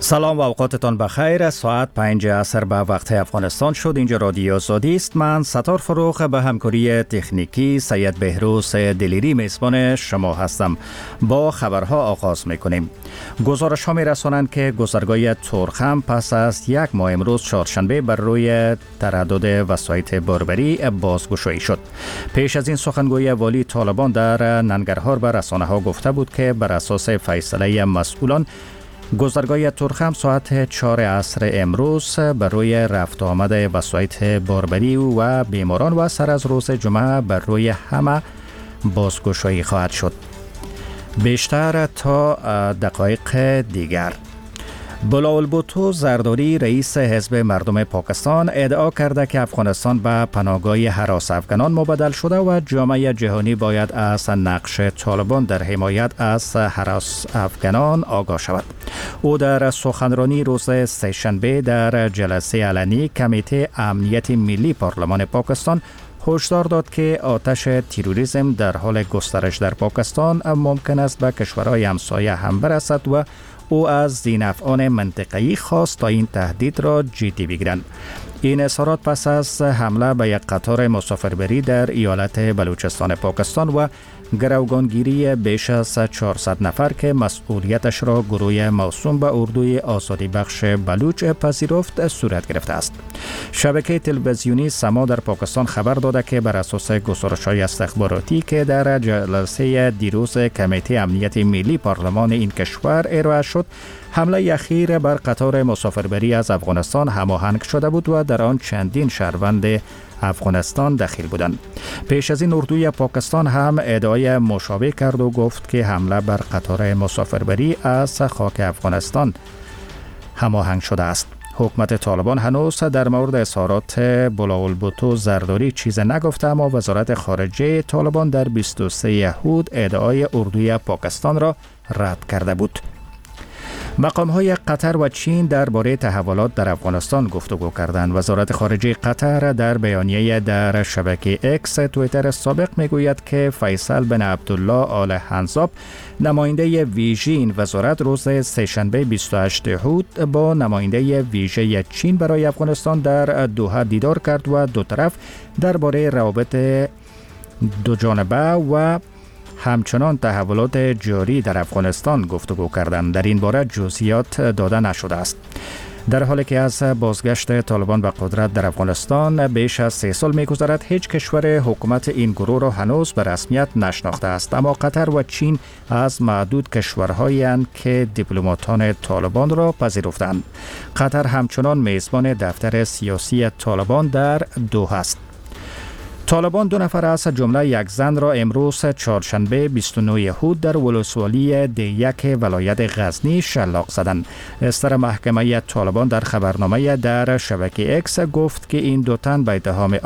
سلام و اوقاتتان بخیر. ساعت 5 عصر به وقت افغانستان شد. اینجا رادیو آزادی است. من ستار فروخ به همکاری تکنیکی سید بهروز دلیری میزبان شما هستم. با خبرها آغاز میکنیم. گزارش ها میرسانند که گذرگاه تورخم پس از یک ماه امروز چهارشنبه بر روی تردد وسایط باربری بازگشایی شد. پیش از این سخنگوی والی طالبان در ننگرهار به رسانه ها گفته بود که بر اساس فیصله مسئولان گذرگاه تورخم ساعت 4 عصر امروز بر روی رفت آمد وسایط باربری و بیماران و سر از روز جمعه بر روی همه بازگشایی خواهد شد. بیشتر تا دقایق دیگر. بلاول بوتو زرداری رئیس حزب مردم پاکستان ادعا کرده که افغانستان به پناهگاه هراس افغانان مبدل شده و جامعه جهانی باید از نقش طالبان در حمایت از هراس افغانان آگاه شود. او در سخنرانی روز سه‌شنبه در جلسه علنی کمیته امنیت ملی پارلمان پاکستان هشدار داد که آتش تروریسم در حال گسترش در پاکستان ممکن است به کشورهای همسایه هم برسد و او از ذی‌نفعان منطقه‌ای خواست تا این تهدید را جدی بگیرند. این اظهارات پس از حمله به یک قطار مسافربری در ایالت بلوچستان پاکستان و گروگانگیری بیش از 400 نفر که مسئولیتش را گروه موسوم به اردوی آزادی بخش بلوچ پذیرفت صورت گرفته است. شبکه تلویزیونی سما در پاکستان خبر داده که بر اساس گزارش‌های استخباراتی که در جلسه دیروز کمیته امنیت ملی پارلمان این کشور ارائه شد، حمله اخیر بر قطار مسافربری از افغانستان هماهنگ شده بود و در آن چندین شهروند افغانستان دخیل بودند. پیش از این اردوی پاکستان هم ادعای مشابه کرد و گفت که حمله بر قطار مسافربری از خاک افغانستان هماهنگ شده است. حکومت طالبان هنوز در مورد اظهارات بلاول بوتو زرداری چیز نگفته، اما وزارت خارجه طالبان در 23 یهود ادعای اردوی پاکستان را رد کرده بود. مقام‌های قطر و چین درباره تحولات در افغانستان گفتگو کردند. وزارت خارجه قطر در بیانیه در شبکه اکس توییتر سابق میگوید که فیصل بن عبدالله آل حنظاب نماینده ویژه این وزارت روز سه‌شنبه 28 یهود با نماینده ویژه چین برای افغانستان در دوحه دیدار کرد و دو طرف درباره روابط دو جانبه و همچنان تحولات جاری در افغانستان گفتگو کردند. در این باره جزئیات داده نشده است. در حالی که از بازگشت طالبان به قدرت در افغانستان بیش از 3 سال می‌گذرد، هیچ کشور حکومت این گروه را هنوز به رسمیت نشناخته است، اما قطر و چین از معدود کشورهایی اند که دیپلماتان طالبان را پذیرفتند. قطر همچنان میزبان دفتر سیاسی طالبان در دوحه است. طالبان 2 نفر از جمله یک زن را امروز چهارشنبه 29 یهود در ولسوالی D1 ولایت غزنی شلاق زدند. استر محکمه طالبان در خبرنامه در شبکه اکس گفت که این 2 تن به اتهام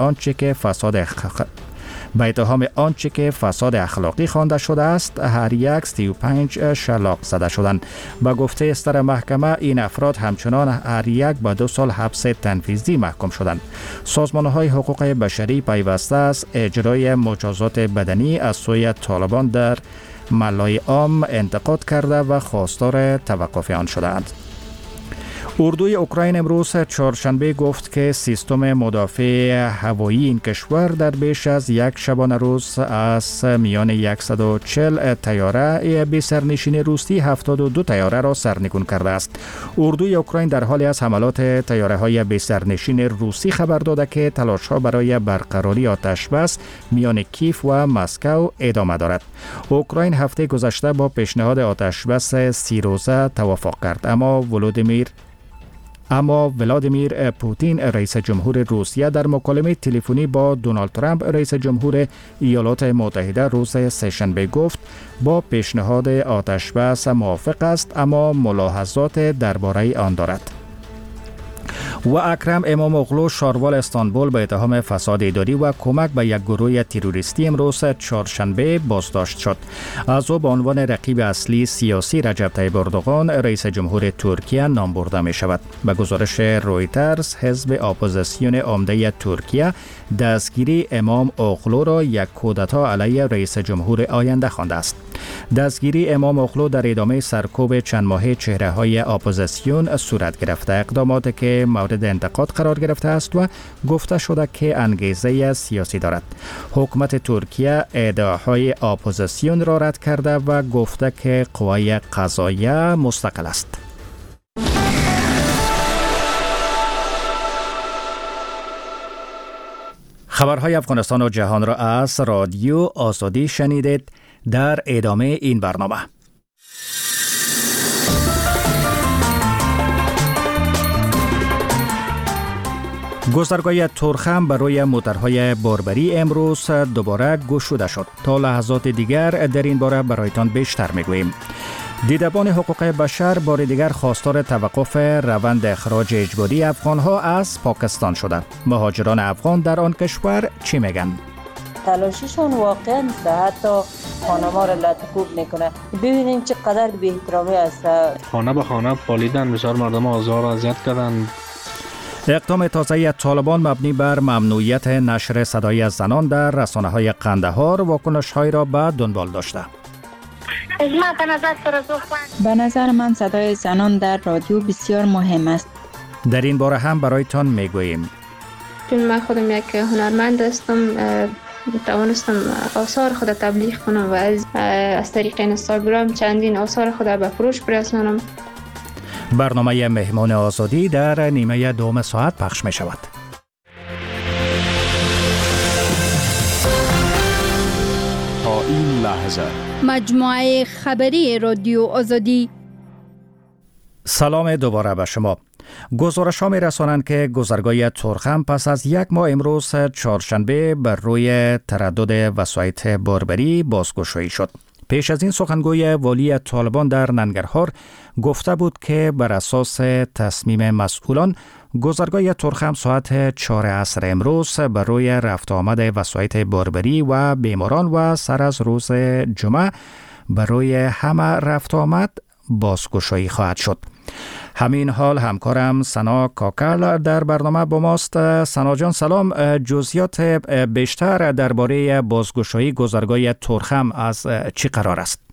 آنچه که فساد اخلاقی خوانده شده است هر یک 35 شلاق زده شدند. به گفته استر محکمه این افراد همچنان هر یک به 2 سال حبس تنفیذی محکوم شدند. سازمان‌های حقوق بشری پیوسته از اجرای مجازات بدنی از سوی طالبان در ملای عام انتقاد کرده و خواستار توقف آن شدند. اردوی اوکراین امروز چهارشنبه گفت که سیستم مدافع هوایی این کشور در بیش از یک شبانه روز از میان 140 طیاره بی سرنشین روسی 72 طیاره را سرنگون کرده است. اردوی اوکراین در حالی از حملات طیاره‌های بی سرنشین روسی خبر داده که تلاش‌ها برای برقراری آتش‌بس میان کیف و مسکو ادامه دارد. اوکراین هفته گذشته با پیشنهاد آتش‌بس 30 روزه توافق کرد، اما ولادیمیر پوتین رئیس جمهور روسیه در مکالمه تلفنی با دونالد ترامپ رئیس جمهور ایالات متحده روز سه‌شنبه گفت با پیشنهاد آتش‌بس موافق است، اما ملاحظات درباره آن دارد. و اکرم امام اغلو شاروال استانبول به اتهام فساد اداری و کمک به یک گروه تروریستی امروز چهارشنبه بازداشت شد. از او به عنوان رقیب اصلی سیاسی رجب طیب اردوغان رئیس جمهور ترکیه نام برده می شود. به گزارش رویترز، حزب اپوزیسیون عمده ترکیه دستگیری امام اوغلو را یک کودتا علیه رئیس جمهور آینده خوانده است. دستگیری امام اوغلو در ادامه سرکوب چند ماهه چهره‌های اپوزیسیون صورت گرفته، اقداماتی که مورد انتقاد قرار گرفته است و گفته شده که انگیزه سیاسی دارد. حکومت ترکیه ادعاهای اپوزیسیون را رد کرده و گفته که قوای قضاییه مستقل است. خبرهای افغانستان و جهان را از رادیو آزادی شنیدید. در ادامه این برنامه گذرگاه تورخم برای موترهای باربری امروز دوباره گشوده شد. تا لحظات دیگر در این باره برایتان بیشتر میگوییم. دیدبان حقوق بشر بار دیگر خواستار توقف روند اخراج اجباری افغانها از پاکستان شده. مهاجران افغان در آن کشور چی میگن؟ تلاشیشون واقعا حتی خانما را لطکوب میکنه. ببینیم چقدر بی احترامی است. خانه به خانه پالیدن، بسیار مردم آزار و اذیت کردن. اقدام تازه طالبان مبنی بر ممنوعیت نشر صدای زنان در رسانه‌های قندهار واکنش‌های را به دنبال داشته. به نظر من صدای زنان در رادیو بسیار مهم است. در این باره هم برایتان میگوییم. چون من خودم یک هنرمند هستم، توانستم آثار خود تبلیغ کنم و از طریق اینستاگرام چندین آثار خود به فروش برسانم. برنامه مهمان آزادی در نیمه دوم ساعت پخش می شود. تا این لحظه مجموعه خبری رادیو آزادی. سلام دوباره به شما. گزارش‌ها می‌رسانند که گذرگاه تورخم پس از یک ماه امروز چهارشنبه بر روی تردد وسایط باربری بازگشایی شد. پیش از این سخنگوی والی طالبان در ننگرهار گفته بود که بر اساس تصمیم مسئولان گذرگاه تورخم ساعت 4 عصر امروز بر روی رفت آمد وسایط باربری و بیماران و سر از روز جمعه بر روی همه رفت آمد بازگشایی خواهد شد. همین حال همکارم سنا کاکل در برنامه با ماست. سنا جان سلام، جزئیات بیشتر درباره بازگشایی گذرگاه تورخم از چی قرار است؟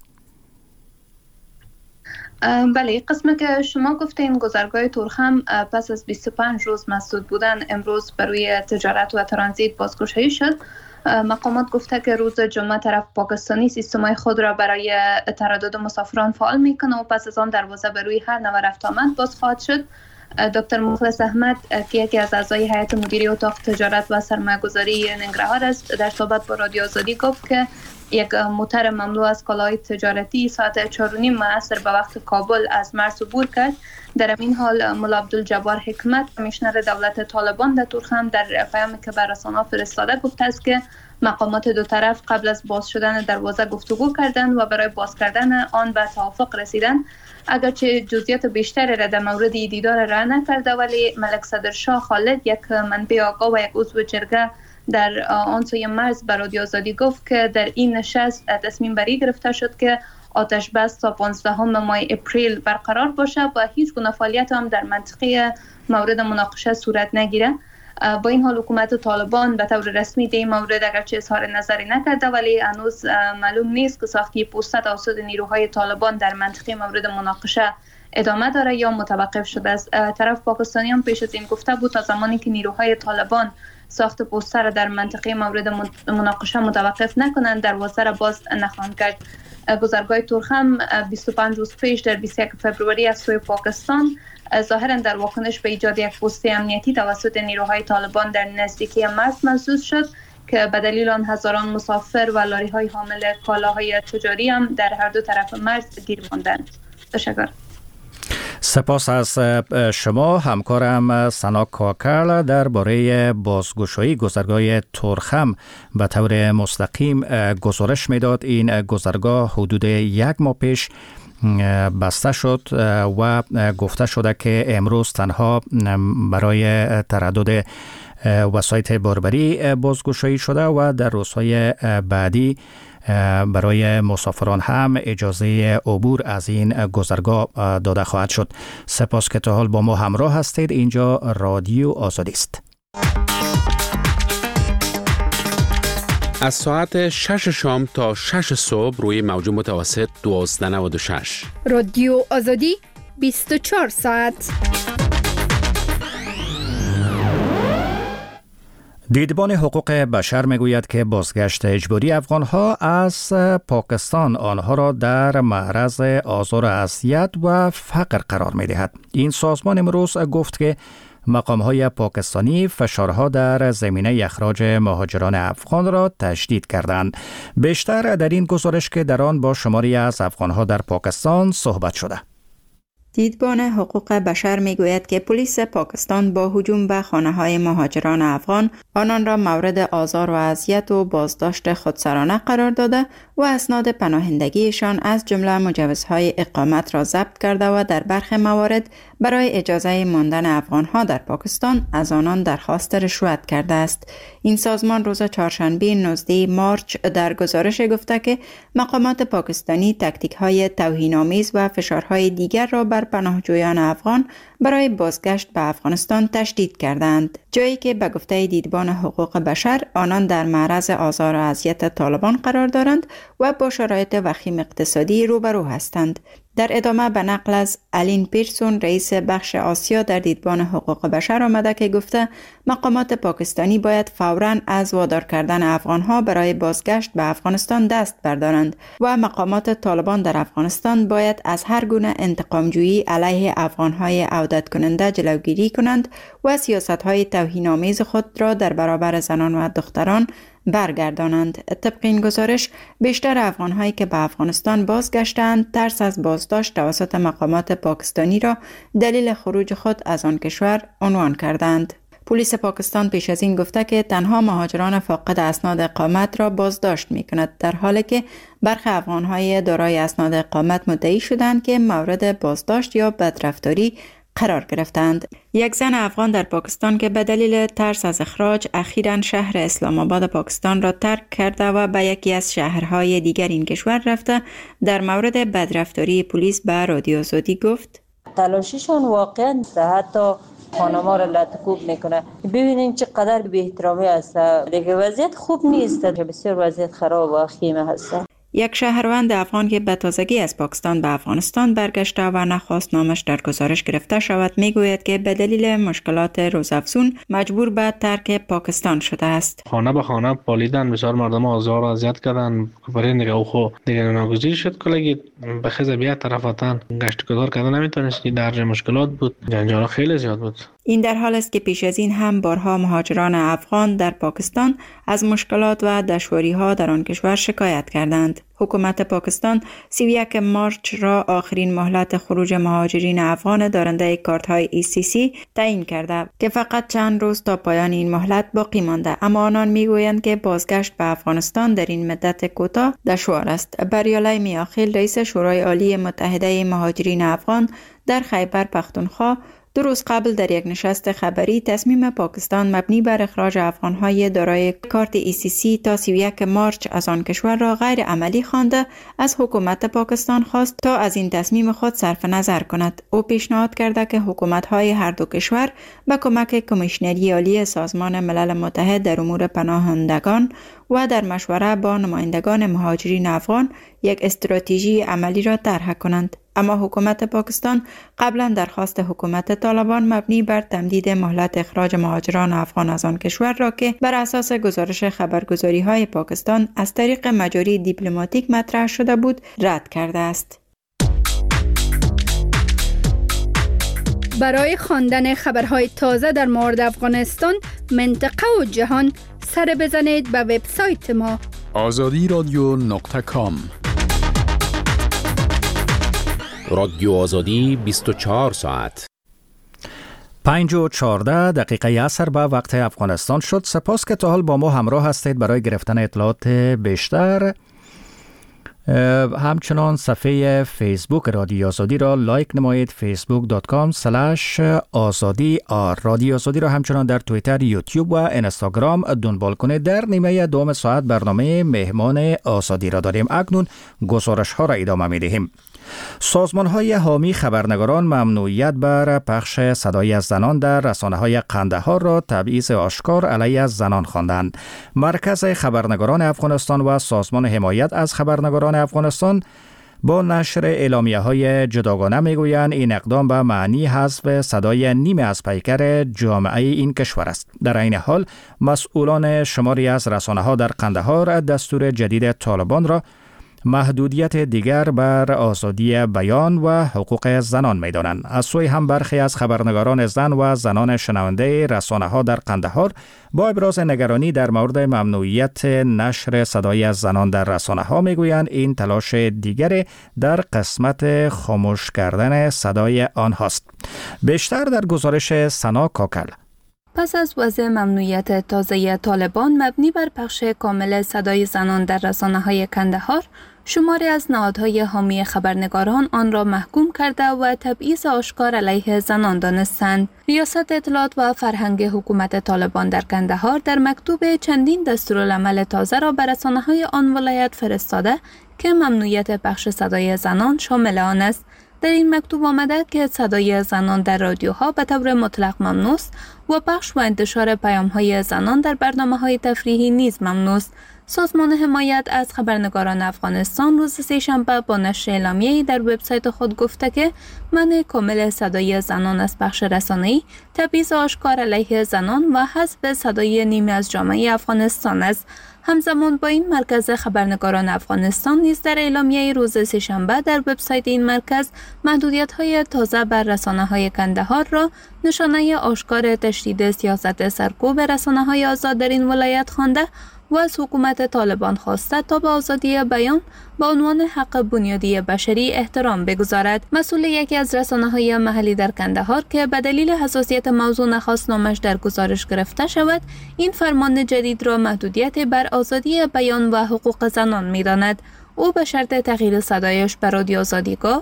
بله، قسمی که شما گفتین گذرگاه تورخم پس از 25 روز مسدود بودن امروز برای تجارت و ترانزیت بازگشایی شد. مقامات گفته که روز جمعه طرف پاکستانی سیستمای خود را برای تردد مسافران فعال میکنه و پس از آن دروازه به روی هر نوع رفت آمد باز خواهد شد. دکتر مخلص احمد که یکی از اعضای هیئت مدیره اتاق تجارت و سرمایه‌گذاری ننگرهار است، در صحبت با رادیو آزادی گفت که یک موتر مملو از کالاهای تجارتی ساعت 4:30 عصر به وقت کابل از مرز عبور کرد. در این حال ملا عبدالجبار حکمت کمیشنر دولت طالبان در تورخم در پیامی که به رسانه‌ها فرستاده گفته است که مقامات دو طرف قبل از باز شدن دروازه گفتگو کردند و برای باز کردن آن به توافق رسیدند. اگرچه جزئیات بیشتری را در مورد دیدار را نکرده، ولی ملک صدرشاه خالد، یک منبع آگاه و یک عضو جرگه در آن سوی مرز به رادیو آزادی گفت که در این نشست تصمیم بری گرفته شد که آتش بس تا 15 ماه اپریل برقرار باشه و هیچ گونه فعالیت هم در منطقه مورد مناقشه صورت نگیره. با این حال حکومت طالبان به طور رسمی در این مورد اگرچه اظهار نظری نکرده، ولی هنوز معلوم نیست که ساختی پوسته توسط نیروهای طالبان در منطقه مورد مناقشه ادامه داره یا متوقف شده است. طرف پاکستانی هم پیش از این گفته بود تا زمانی که نیروهای طالبان ساخت پوسته را در منطقه مورد مناقشه متوقف نکنند دروازه را باز نخواهند کرد. گذرگاه تورخم 25 روز پیش در 21 فوریه از سوی پاکستان ظاهرا در واکنش به ایجاد یک پوسته امنیتی توسط نیروهای طالبان در نزدیکی مرز مسدود شد که به دلیل آن هزاران مسافر و لاری‌های حامل کالاهای تجاری هم در هر دو طرف مرز گیر ماندند. تشکر. سپاس از شما همکارم سنا کاکل درباره بازگشایی گذرگاه تورخم به طور مستقیم گزارش میداد. این گذرگاه حدود 1 ماه پیش بسته شد و گفته شده که امروز تنها برای تردد وسایط باربری بازگشایی شده و در روزهای بعدی برای مسافران هم اجازه عبور از این گذرگاه داده خواهد شد. سپاس که تا حال با ما همراه هستید. اینجا رادیو آزادی است. از ساعت 6 شام تا 6 صبح روی موج متوسط 1296. رادیو آزادی 24 ساعت. دیدبان حقوق بشر میگوید که بازگشت اجباری افغانها از پاکستان آنها را در معرض آزار و اذیت و فقر قرار می‌دهد. این سازمان امروز گفت که مقام‌های پاکستانی فشارها در زمینه اخراج مهاجران افغان را تشدید کردند. بیشتر در این گزارش که در آن با شماری از افغانها در پاکستان صحبت شده. دیدبان حقوق بشر میگوید که پلیس پاکستان با هجوم به خانه‌های مهاجران افغان آنان را مورد آزار و اذیت و بازداشت خودسرانه قرار داده و اسناد پناهندگیشان از جمله مجوزهای اقامت را ضبط کرده و در برخی موارد برای اجازه ماندن افغانها در پاکستان از آنان درخواست رشوت کرده است. این سازمان روز چهارشنبه 19 مارچ در گزارش گفته که مقامات پاکستانی تاکتیک‌های توهین‌آمیز و فشارهای دیگر را بر پناهجویان افغان برای بازگشت به افغانستان تشدید کردند، جایی که به گفته دیدبان حقوق بشر آنان در معرض آزار و اذیت طالبان قرار دارند و با شرایط وخیم اقتصادی روبرو هستند. در ادامه به نقل از الین پیرسون رئیس بخش آسیا در دیدبان حقوق بشر آمده که گفته مقامات پاکستانی باید فوراً از وادار کردن افغانها برای بازگشت به افغانستان دست بردارند و مقامات طالبان در افغانستان باید از هر گونه انتقامجویی علیه افغانهای عودت کننده جلوگیری کنند و سیاست‌های توهین‌آمیز خود را در برابر زنان و دختران برگردانند. طبق این گزارش بیشتر افغان‌هایی که به افغانستان بازگشتند ترس از بازداشت توسط مقامات پاکستانی را دلیل خروج خود از آن کشور عنوان کردند. پلیس پاکستان پیش از این گفته که تنها مهاجران فاقد اسناد اقامت را بازداشت می‌کند، در حالی که برخی افغان‌های دارای اسناد اقامت مدعی شدند که مورد بازداشت یا بدرفتاری قرار گرفتند. یک زن افغان در پاکستان که به دلیل ترس از اخراج اخیراً شهر اسلام آباد پاکستان را ترک کرده و به یکی از شهرهای دیگر این کشور رفته، در مورد بدرفتاری پلیس به رادیو آزادی گفت: تلاشیشون واقعا حتی خانما را لطکوب میکنه. ببینیم چقدر بی احترامی است. دیگه وضعیت خوب نیست، بسیار وضعیت خراب و خیمه هست. یک شهروند افغان که به تازگی از پاکستان به افغانستان برگشته و نخواست نامش در گزارش گرفته شود میگوید که به دلیل مشکلات روزافزون مجبور به ترک پاکستان شده است. خانه به خانه پالیدن، بسیار مردم آزار و اذیت کردن. برای نگاه خو دیگه ناگزیر شد کلگی به خزه بیا طرفاتن گشت گذار کردن نمیتونستی، در مشکلات بود، جنجال خیلی زیاد بود. این در حال است که پیش از این هم بارها مهاجران افغان در پاکستان از مشکلات و دشواری‌ها در آن کشور شکایت کردند. حکومت پاکستان 31 مارچ را آخرین مهلت خروج مهاجرین افغان دارنده کارت‌های ECC تعیین کرده که فقط چند روز تا پایان این مهلت باقی مانده، اما آنان میگویند که بازگشت به افغانستان در این مدت کوتاه دشوار است. بریالای میاخیل رئیس شورای عالی متحده مهاجرین افغان در خیبر پختونخوا 2 روز قبل در یک نشست خبری تصمیم پاکستان مبنی بر اخراج افغان‌های دارای کارت ECC تا 31 مارچ از آن کشور را غیر عملی خوانده، از حکومت پاکستان خواست تا از این تصمیم خود صرف نظر کند. او پیشنهاد کرده که حکومت‌های هر دو کشور با کمک کمیشنری عالی سازمان ملل متحد در امور پناهندگان و در مشوره با نمایندگان مهاجرین افغان یک استراتژی عملی را طرح کنند. اما حکومت پاکستان قبلا درخواست حکومت طالبان مبنی بر تمدید مهلت اخراج مهاجران افغان از آن کشور را که بر اساس گزارش خبرگزاری‌های پاکستان از طریق مجاری دیپلماتیک مطرح شده بود رد کرده است. برای خواندن خبرهای تازه در مورد افغانستان، منطقه و جهان سر بزنید به وبسایت ما azadiradyo.com. رادیو آزادی 24 ساعت. 5:14 عصر به وقت افغانستان شد. سپاس که تا حال با ما همراه هستید. برای گرفتن اطلاعات بیشتر همچنان صفحه فیسبوک رادیو آزادی را لایک نمایید، facebook.com/azadi. رادیو آزادی را همچنان در توییتر، یوتیوب و اینستاگرام دنبال کنید. در نیمه دوم ساعت برنامه مهمان آزادی را داریم. اکنون گزارش ها را ادامه می دهیم. سازمان‌های حامی خبرنگاران ممنوعیت بر پخش صدای زنان در رسانه‌های قندهار را تبعیض آشکار علیه زنان خواندند. مرکز خبرنگاران افغانستان و سازمان حمایت از خبرنگاران افغانستان با نشر اعلامیه‌های جداگانه میگویند این اقدام به معنی حذف صدای نیمه از پیکر جامعه این کشور است. در این حال مسئولان شماری از رسانه‌ها در قندهار دستور جدید طالبان را محدودیت دیگر بر آزادی بیان و حقوق زنان می‌دانند. از سوی هم برخی از خبرنگاران زن و زنان شنونده رسانه‌ها در قندهار با ابراز نگرانی در مورد ممنوعیت نشر صدای زنان در رسانه‌ها می‌گویند این تلاش دیگر در قسمت خاموش کردن صدای آنهاست. بیشتر در گزارش سنا کاکل. پس از وضع ممنوعیت تازه طالبان مبنی بر پخش کامل صدای زنان در رسانه‌های کندهار، شماری از نهادهای حامی خبرنگاران آن را محکوم کرده و تبعیض آشکار علیه زنان دانستند. ریاست اطلاعات و فرهنگ حکومت طالبان در کندهار در مکتوب چندین دستورالعمل تازه را به رسانه‌های آن ولایت فرستاده که ممنوعیت پخش صدای زنان شامل آن است. در این مکتوب آمده که صدای زنان در رادیوها به طور مطلق ممنوع است و پخش و انتشار پیام‌های زنان در برنامه‌های تفریحی نیز ممنوع است. سازمان حمایت از خبرنگاران افغانستان روز سه‌شنبه با نشر اعلامیه‌ای در وبسایت خود گفته که منع کامل صدای زنان از پخش رسانه‌ای تبعیض آشکار علیه زنان و حذف صدای نیمه از جامعه افغانستان است. همزمان با این مرکز خبرنگاران افغانستان نیز در اعلامیه روز سه‌شنبه در وبسایت این مرکز محدودیت‌های تازه بر رسانه‌های کندهار را نشانه آشکار تشدید سیاست سرکوب رسانه‌های آزاد در این ولایت خوانده و از حکومت طالبان خواسته تا به آزادی بیان با عنوان حق بنیادی بشری احترام بگذارد. مسئول یکی از رسانه‌های محلی در کندهار که به دلیل حساسیت موضوع نخواست نامش در گزارش گرفته شود، این فرمان جدید را محدودیت بر آزادی بیان و حقوق زنان می‌داند. او به شرط تغییر صدایش به رادیو آزادی گفت: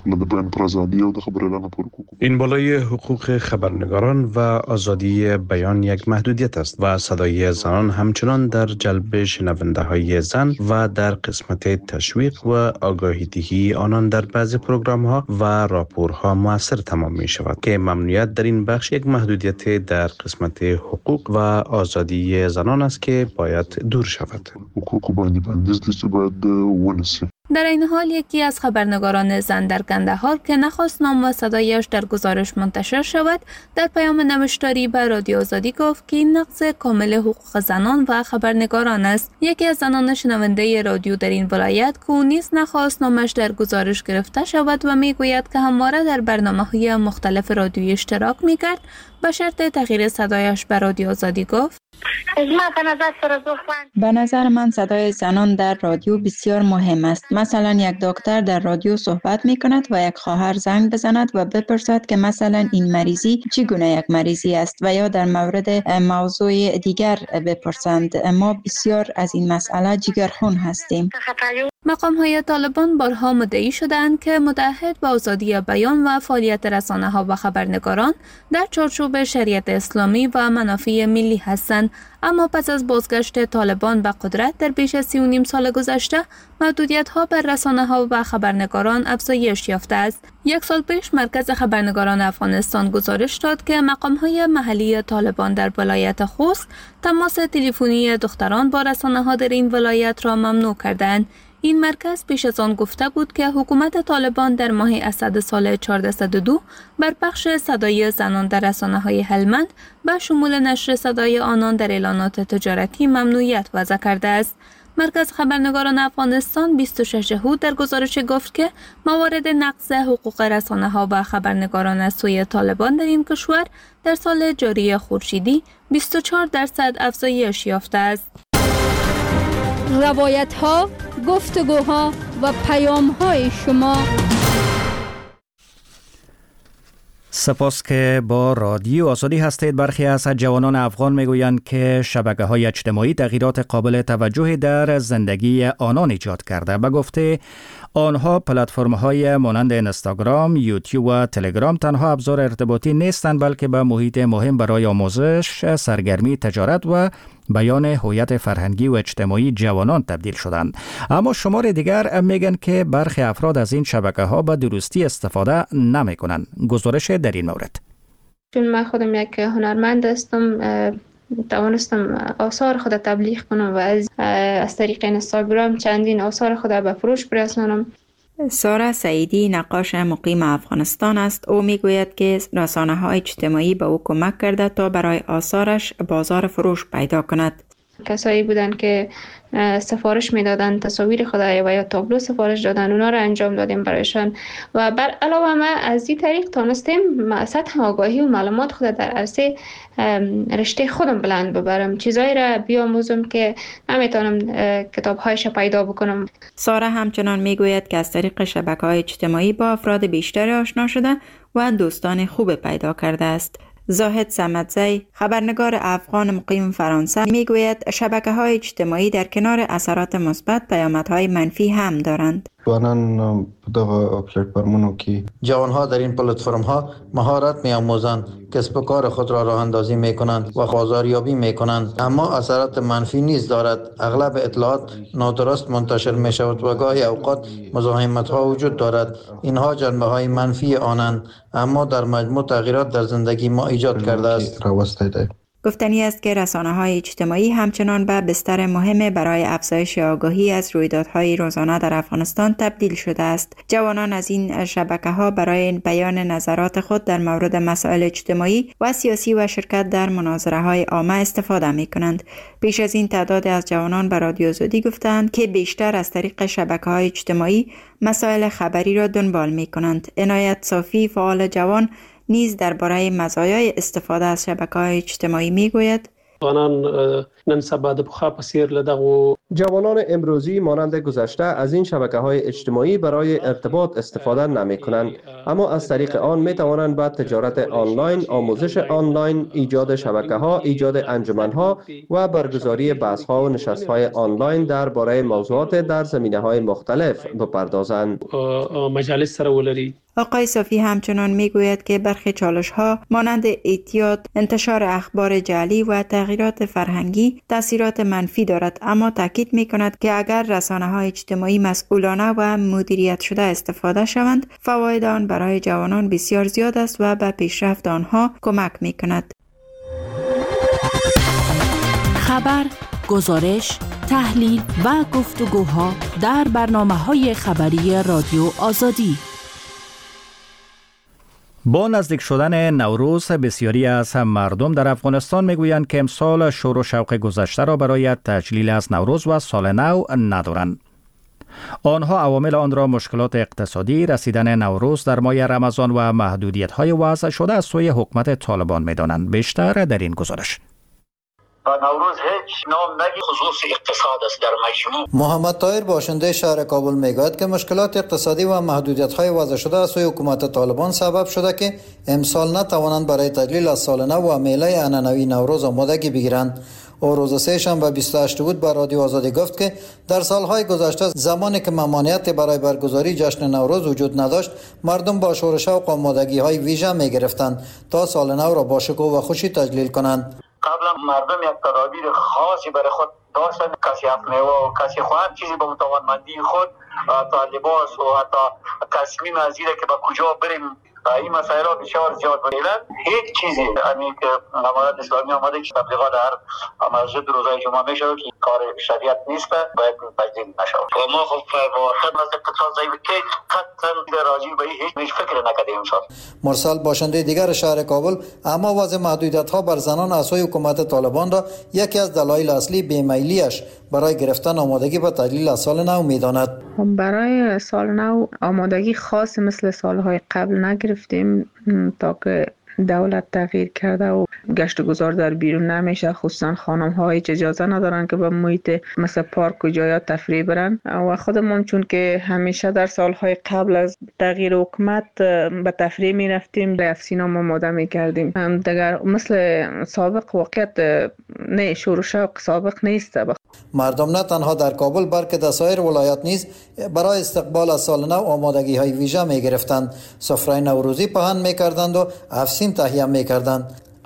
این بالای حقوق خبرنگاران و آزادی بیان یک محدودیت است و صدای زنان همچنان در جلب شنونده های زن و در قسمت تشویق و آگاهی دهی آنان در بعضی پروگرام ها و راپورها مؤثر تمام می شود که ممنوعیت در این بخش یک محدودیت در قسمت حقوق و آزادی زنان است که باید دور شود. در این حال یکی از خبرنگاران زن در کندهار که نخواست نام و صدایش در گزارش منتشر شود، در پیام نوشتاری به رادیو آزادی گفت که این نقض کامل حقوق زنان و خبرنگاران است. یکی از زنان شنونده رادیو در این ولایت که او نیز نخواست نامش در گزارش گرفته شود و میگوید که همواره در برنامه‌های مختلف رادیویی اشتراک می‌کرد، به شرط تغییر صدایش به رادیو آزادی گفت: به نظر من صدای زنان در رادیو بسیار مهم است. مثلا یک دکتر در رادیو صحبت می کند و یک خواهر زنگ بزند و بپرسد که مثلا این مریضی چگونه یک مریضی است و یا در مورد موضوع دیگر بپرسند. ما بسیار از این مسئله جگرخون هستیم. مقام‌های طالبان بارها مدعی شدند که متعهد به آزادی بیان و فعالیت رسانه‌ها و خبرنگاران در چارچوب شریعت اسلامی و منافع ملی هستند، اما پس از بازگشت طالبان به قدرت در بیش از 3.5 سال گذشته، محدودیت‌ها بر رسانه‌ها و خبرنگاران افزایش یافته است. 1 سال پیش مرکز خبرنگاران افغانستان گزارش داد که مقام‌های محلی طالبان در ولایت خوست تماس تلفنی دختران با رسانه‌ها در این ولایت را ممنوع کردند. این مرکز پیش از آن گفته بود که حکومت طالبان در ماه اسد سال 1402 بر پخش صدای زنان در رسانه‌های هلمند به شمول نشر صدای آنان در اعلانات تجارتی ممنوعیت وضع کرده است. مرکز خبرنگاران افغانستان 26 ژوئیه در گزارش گفت که موارد نقض حقوق رسانه‌ها و خبرنگاران از سوی طالبان در این کشور در سال جاری خورشیدی 24% افزایش یافته است. روایت‌ها، گفتگوها و پیام‌های شما. سپاس که با رادیو آزادی هستید. برخی از جوانان افغان میگویند که شبکه‌های اجتماعی تغییرات قابل توجهی در زندگی آنان ایجاد کرده. به گفته آنها پلتفرم‌های مانند اینستاگرام، یوتیوب و تلگرام تنها ابزار ارتباطی نیستند، بلکه به محیط مهم برای آموزش، سرگرمی، تجارت و بیان هویت فرهنگی و اجتماعی جوانان تبدیل شدند. اما شمار دیگر میگن که برخی افراد از این شبکه‌ها به درستی استفاده نمی‌کنند. گزارش در این مورد. چون من خودم یک هنرمند هستم، توانستم آثار خود تبلیغ کنم و از طریق اینستاگرام چندین آثار خود به فروش برسانم. سارا سعیدی نقاش مقیم افغانستان است. او میگوید که رسانه‌های اجتماعی به او کمک کرده تا برای آثارش بازار فروش پیدا کند. کسایی بودن که سفارش میدادن تصاویر خود و یا تابلو سفارش دادن، اونا رو انجام دادیم برایشان و بر علاوه ما از این طریق تونستیم سطح آگاهی و معلومات خود در عرصه رشته خودم بلند ببرم، چیزایی را بیاموزم که نمیتونم کتاب‌هایش پیدا بکنم. سارا همچنان میگوید که از طریق شبکه‌های اجتماعی با افراد بیشتری آشنا شده و دوستان خوب پیدا کرده است. زاهد صمدزی، خبرنگار افغان مقیم فرانسه، میگوید شبکه‌های اجتماعی در کنار اثرات مثبت پیامدهای منفی هم دارند. جوانان دغه پلتفرمونو کې جوانها در این پلتفرم ها مهارت می‌آموزند، کسب و کار خود را راه اندازی می‌کنند و بازاریابی می‌کنند، اما اثرات منفی نیز دارد. اغلب اطلاعات نادرست منتشر می‌شود و گاهی اوقات مزاحمت‌ها وجود دارد. اینها جنبه‌های منفی آنند، اما در مجموع تغییرات در زندگی ما ایجاد کرده است. گفتنی است که رسانه‌های اجتماعی همچنان به بستر مهم برای افزایش آگاهی از رویدادهای روزانه در افغانستان تبدیل شده است. جوانان از این شبکه‌ها برای بیان نظرات خود در مورد مسائل اجتماعی و سیاسی و شرکت در مناظره‌های عامه استفاده می‌کنند. پیش از این تعدادی از جوانان به رادیو آزادی گفتند که بیشتر از طریق شبکه‌های اجتماعی مسائل خبری را دنبال می‌کنند. عنایت صافی، فعال جوان، نیز درباره مزایای استفاده از شبکه‌های اجتماعی میگوید: جوانان امروزی مانند گذشته از این شبکه‌های اجتماعی برای ارتباط استفاده نمی‌کنند، اما از طریق آن می‌توانند به تجارت آنلاین، آموزش آنلاین، ایجاد شبکه‌ها، ایجاد انجمن‌ها و برگزاری بحث‌ها و نشست‌های آنلاین درباره موضوعات در زمینه‌های مختلف بپردازند. مجالس سره ولري. آقای صافی همچنان میگوید که برخی چالش‌ها مانند اعتیاد، انتشار اخبار جعلی و تغییرات فرهنگی تأثیرات منفی دارد، اما تاکید می‌کند که اگر رسانه‌های اجتماعی مسئولانه و مدیریت شده استفاده شوند، فواید آن برای جوانان بسیار زیاد است و به پیشرفت آنها کمک می‌کند. خبر، گزارش، تحلیل و گفتگوها در برنامه‌های خبری رادیو آزادی. با نزدیک شدن نوروز بسیاری از مردم در افغانستان میگویند که امسال شور و شوق گذشته را برای تجلیل از نوروز و سال نو ندارند. آنها عوامل آن را مشکلات اقتصادی، رسیدن نوروز در ماه رمضان و محدودیت‌های وضع شده از سوی حکومت طالبان می‌دانند. بیشتر در این گزارش. نوروز هیچ نام نگی، خصوص اقتصاد است در مجموع. محمد طاهر باشنده شهر کابل میگوید که مشکلات اقتصادی و محدودیت‌های وضع شده از سوی حکومت طالبان سبب شده که امسال نتوانند برای تجلیل از سال نو و میله عنعنوی نوروز آمادگی بگیرند. او روز سه‌شنبه 28 بود به رادیو آزادی گفت که در سالهای گذشته زمانی که ممانعت برای برگزاری جشن نوروز وجود نداشت، مردم با شور و شوق آمادگی‌های ویژه می‌گرفتند تا سال نو را با شکوه و خوشی تجلیل کنند. قبلا مردم یک تدابیر خاصی برای خود داشتند، کسی افمیوه و کسی خواهد چیزی به توانمندی خود تا لباس و حتی تصمیم از اینه که به کجا بریم این مسائل ها بسیار زیاد بودند. هیچ چیزی همین که امارات اسلامی آمده که تبلیغات هر مسجد روزهای جمعه میشه که کار شریعت نیست، باید تجلیل نشه و ما خب واقعا از اقتصاد ضعیف که قطعا راجع به هیچ فکر نکردیم. مرسل باشنده دیگر شهر کابل اما وضع محدودیت ها بر زنان از سوی حکومت طالبان را یکی از دلایل اصلی بیمیلیش برای گرفتن آمادگی به تجلیل از سال نو میداند. برای سال نو آمادگی خاص مثل سالهای قبل نگرفتیم تا که دولت تغییر کرده و گشت و گذار در بیرون نمیشه، خصوصا خانم ها هیچ اجازه ندارن که به محیط مثل پارک و جایات تفریح برن و خودمون چون که همیشه در سالهای قبل از تغییر حکومت به تفریح میرفتیم، رفت سینما آماده میکردیم. دیگر مثل سابق واقعیت نه، شور و شوق سابق نیست. مردم نه تنها در کابل بلکه در سایر ولایات نیز برای استقبال از سال نو آمادگی های ویژه می گرفتند. سفره نوروزی پهن می کردند و افسین تهیه می کردند.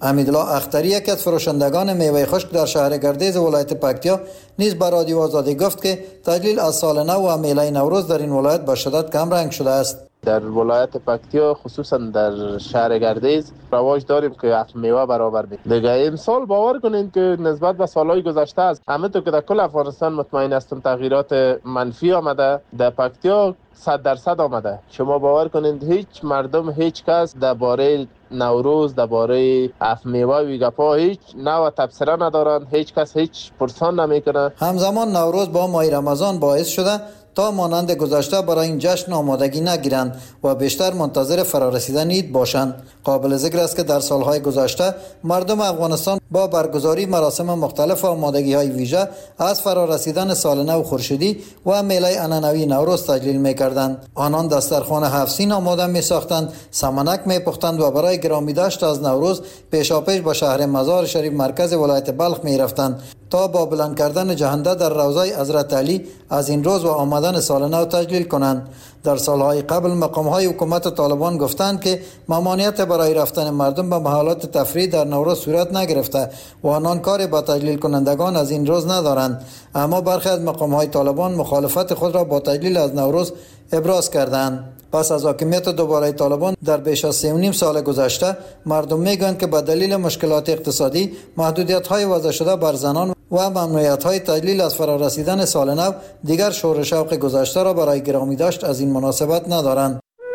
امیدالله اختری یکی از فروشندگان میوه خشک در شهر گردیز ولایت پکتیا نیز به رادیو آزادی گفت که تجلیل از سال نو و میله نوروز در این ولایت به شدت کم رنگ شده است. در ولایت پکتیا خصوصا در شهر گردیز رواج داریم که افت میوه برابر بید. دیگه امسال باور کنین که نسبت به سالهای گذشته است همه تو که در کل افغانستان مطمئن هستم تغییرات منفی آمده، در پکتیا 100% آمده. شما باور کنین هیچ مردم هیچ کس درباره نوروز درباره افت میوه و گپا هیچ نوع تبصره ندارند، هیچ کس هیچ پرسان نمیکنه. همزمان نوروز با ماه رمضان باعث شده تا مانند گذشته برای این جشن آمادگی نگیرند و بیشتر منتظر فرارسیدن عید باشند. قابل ذکر است که در سالهای گذشته مردم افغانستان با برگزاری مراسم مختلف و آمادگی‌های ویژه از فرارسیدن سال نو خورشیدی و میله عنعنوی نوروز تجلیل می‌کردند. آنان دسترخوان 7 سین آماده می‌ساختند، سمنک می‌پختند و برای گرامی داشت از نوروز پیشاپیش به شهر مزار شریف مرکز ولایت بلخ می‌رفتند تا با بلند کردن جهنده در روضه حضرت علی از این روز و آمدن سال نو تجلیل کنند. در سالهای قبل مقام‌های حکومت طالبان گفتند که ممانعت برای رفتن مردم به محلات تفریح در نوروز صورت نگرفته و آنان کاری با تجلیل کنندگان از این روز ندارند، اما برخی از مقام‌های طالبان مخالفت خود را با تجلیل از نوروز ابراز کردند. پس از حاکمیت دوباره طالبان در بیش از 3.5 سال گذشته مردم میگویند که به دلیل مشکلات اقتصادی، محدودیت‌های وضع شده بر زنان و ممنوعیت‌های تجلیل از فرارسیدن سال نو دیگر شور و شوق گذشته را برای گرامی داشت از این مناسبت ندارند.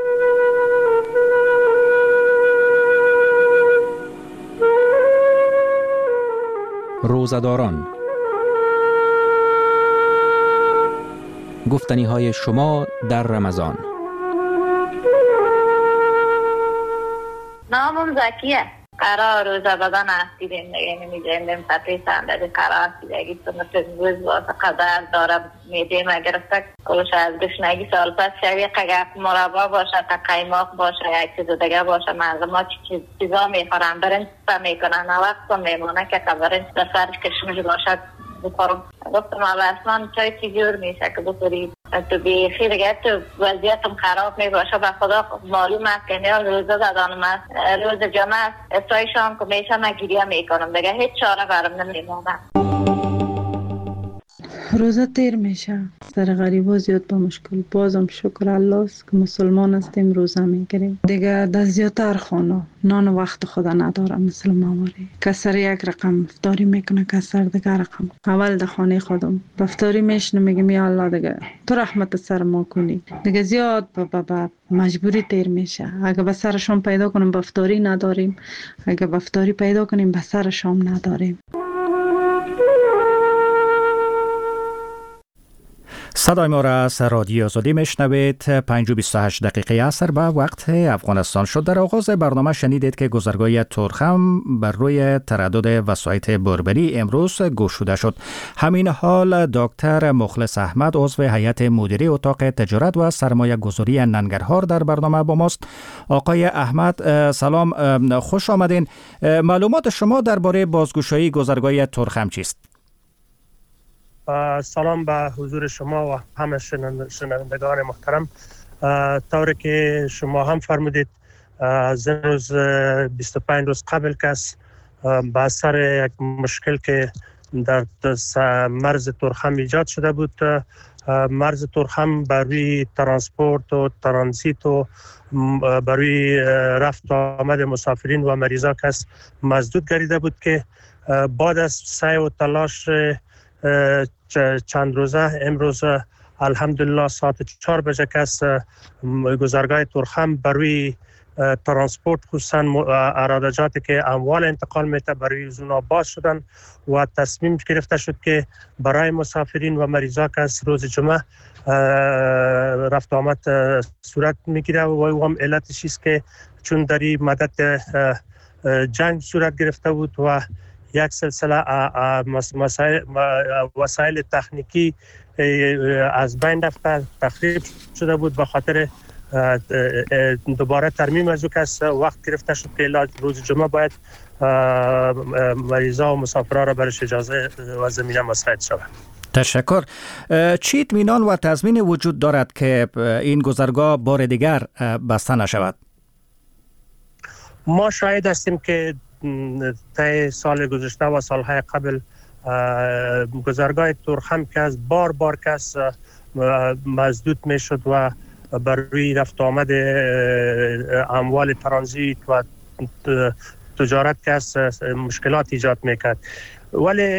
روزه‌داران، گفتنی‌های شما در رمضان. نامم زکیه. قرار روزه بدن هستیدیم دیگه نمی‌جاییم پتی صندلی قرار هستیدگی سنت روز واسه قدر دارم میدیم گرفته کلش از گشنگی سال پس شویه قگف مربا باشه تا قیماق باشه یک چیز دیگه باشه مردم ها چیزا میخورن برنج میکنن وقت میمونه که برنج در سرش کشمش باشه بخورم. گفتم اصلا چای چی جور میشه که بخوری تو بیخی دیگه تو وضعیتم خراب میباشه به خدا معلوم است که نیاز روزه دادانم است روز جمعه استای شام که میشه من گریه میکنم دیگه هیچ چاره برم نمیمونه. روزه تیر میشه سر غریبا زیاد با مشکل بازم شکر الله است که مسلمان هستیم روزه میگیریم دیگه در زیادتر خانه نان وقت خدا ندارم مثل ماموری کسر یک رقم افطاری میکنه کسر دیگه رقم اول در خانه خودم افطاری میشنه میگم یا الله دیگه تو رحمت سر ما کنی دیگه زیاد با مجبوری تیر میشه. اگه به سر شام پیدا کنیم به افطاری نداریم، اگه به افطاری پیدا کنیم به سر شام نداریم. صدای ما را از رادیو آزادی میشنوید. 5:28 عصر به وقت افغانستان شد. در آغاز برنامه شنیدید که گذرگاه تورخم بر روی تردد وسایط بربری امروز گشوده شد. همین حال دکتر مخلص احمد عضو هیئت مدیره اتاق تجارت و سرمایه گذاری ننگرهار در برنامه با ماست. آقای احمد سلام، خوش آمدین. معلومات شما درباره بازگشایی گذرگاه تورخم چیست؟ سلام به حضور شما و همه شنوندگان محترم. طوری که شما هم فرمودید از روز 25 روز قبل کس به اثر یک مشکل که در مرز تورخم ایجاد شده بود، مرز تورخم برای ترانسپورت و ترانزیت و برای رفت و آمد مسافرین و مریضا کس مسدود گردیده بود که بعد از سعی و تلاش چند روزه امروز الحمدلله ساعت 4 بجه کس گذرگاه تورخم برای ترانسپورت خصوصا ارادجاتی که اموال انتقال میته برای زونا باز شدن و تصمیم گرفته شد که برای مسافرین و مریضا کس روز جمعه رفت آمد صورت میگیره و هم علتش است که چون در این مدت جنگ صورت گرفته بود و یک سلسله وسایل تکنیکی از بین رفته تخریب شده بود، به خاطر دوباره ترمیم از او کس وقت گرفته شد که روز جمعه باید مریضا و مسافرها را برش اجازه و زمینه مساعد شود. تشکر. چی اطمینان و تضمین وجود دارد که این گذرگاه بار دیگر بسته نشود؟ ما شاهد هستیم که طی سال گذشته و سالهای قبل گذرگاه تورخم که از بار کس مسدود می شد و بر روی رفت آمد اموال ترانزیت و تجارت که مشکلات ایجاد میکرد. ولی